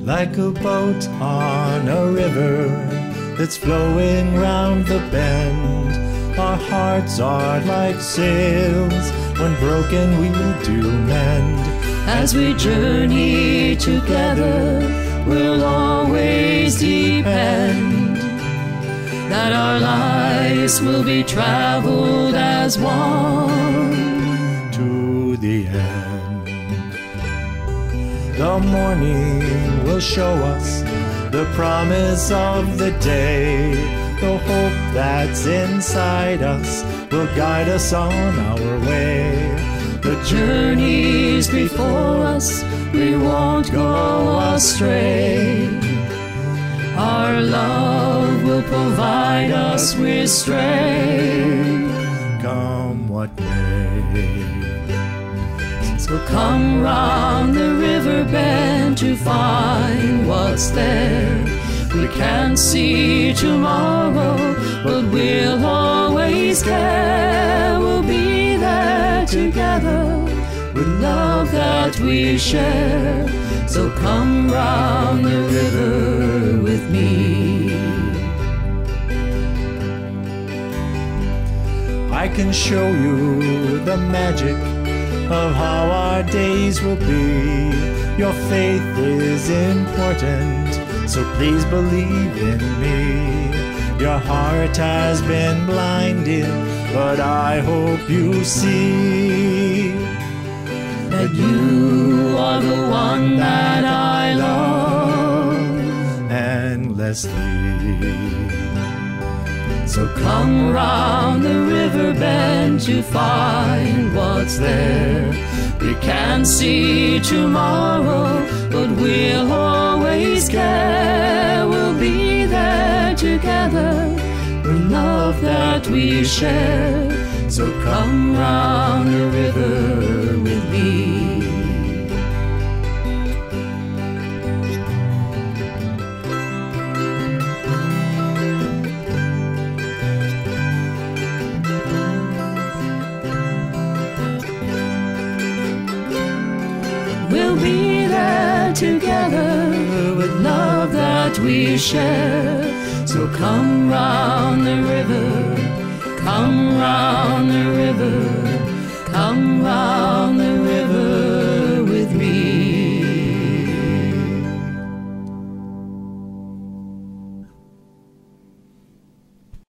like a boat on a river that's flowing round the bend. Our hearts are like sails, when broken we'll do mend. As we journey together, we'll always depend that our lives will be traveled as one to the end. The morning will show us the promise of the day. The hope that's inside us will guide us on our way. The journeys before us, we won't go astray. Our love will provide us with strength, come what may. So come round the river bend to find what's there. We can't see tomorrow, but we'll always care. We'll be there together with love that we share. So come round the river with me. I can show you the magic of how our days will be. Your faith is important, so please believe in me. Your heart has been blinded, but I hope you see that you are the one that I love endlessly. So come round the river bend to find what's there. We can't see tomorrow, but we'll always care. We'll be there together with love that we share. So come round the river with me. We'll be there together with love that we share. So come round the river, come round the river, come round.